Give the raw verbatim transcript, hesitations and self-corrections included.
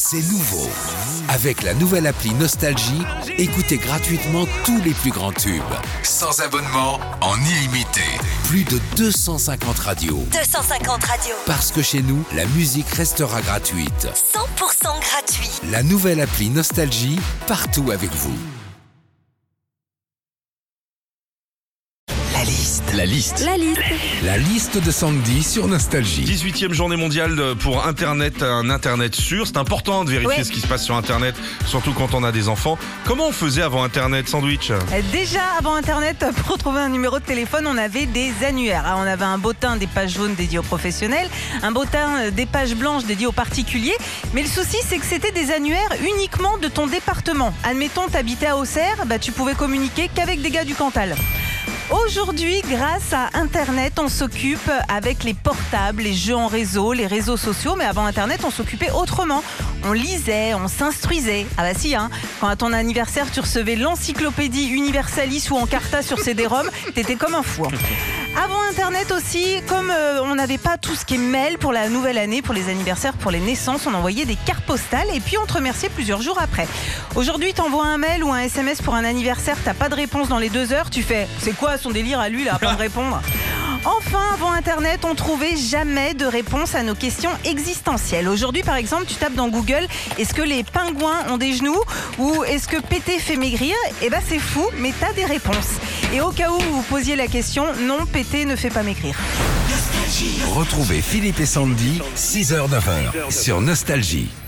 C'est nouveau. Avec la nouvelle appli Nostalgie, écoutez gratuitement tous les plus grands tubes. Sans abonnement, en illimité. Plus de deux cent cinquante radios. deux cent cinquante radios. Parce que chez nous, la musique restera gratuite. cent pour cent gratuit. La nouvelle appli Nostalgie, partout avec vous. La liste. La liste. La liste. La liste de Sandy sur Nostalgie. dix-huitième journée mondiale pour Internet, un Internet sûr. C'est important de vérifier Oui. ce qui se passe sur Internet, surtout quand on a des enfants. Comment on faisait avant Internet, Sandwich ? Déjà, avant Internet, pour trouver un numéro de téléphone, on avait des annuaires. On avait un bottin des pages jaunes dédié aux professionnels, un bottin des pages blanches dédié aux particuliers. Mais le souci, c'est que c'était des annuaires uniquement de ton département. Admettons, t'habitais à Auxerre, bah, tu pouvais communiquer qu'avec des gars du Cantal. Aujourd'hui, grâce à Internet, on s'occupe avec les portables, les jeux en réseau, les réseaux sociaux. Mais avant Internet, on s'occupait autrement. On lisait, on s'instruisait. Ah bah si, hein. Quand à ton anniversaire, tu recevais l'encyclopédie Universalis ou Encarta sur C D-ROM, t'étais comme un fou. Avant Internet aussi, comme euh, on n'avait pas tout ce qui est mail pour la nouvelle année, pour les anniversaires, pour les naissances, on envoyait des cartes postales et puis on te remerciait plusieurs jours après. Aujourd'hui, t'envoies un mail ou un S M S pour un anniversaire, t'as pas de réponse dans les deux heures, tu fais « C'est quoi son délire à lui, là, à pas me répondre ?» Enfin, avant Internet, on trouvait jamais de réponse à nos questions existentielles. Aujourd'hui, par exemple, tu tapes dans Google « Est-ce que les pingouins ont des genoux ?» ou « Est-ce que péter fait maigrir ?» Eh ben, c'est fou, mais t'as des réponses. Et au cas où vous vous posiez la question, non, péter ne fait pas maigrir. Retrouvez Philippe et Sandy, six heures neuf heures, sur Nostalgie.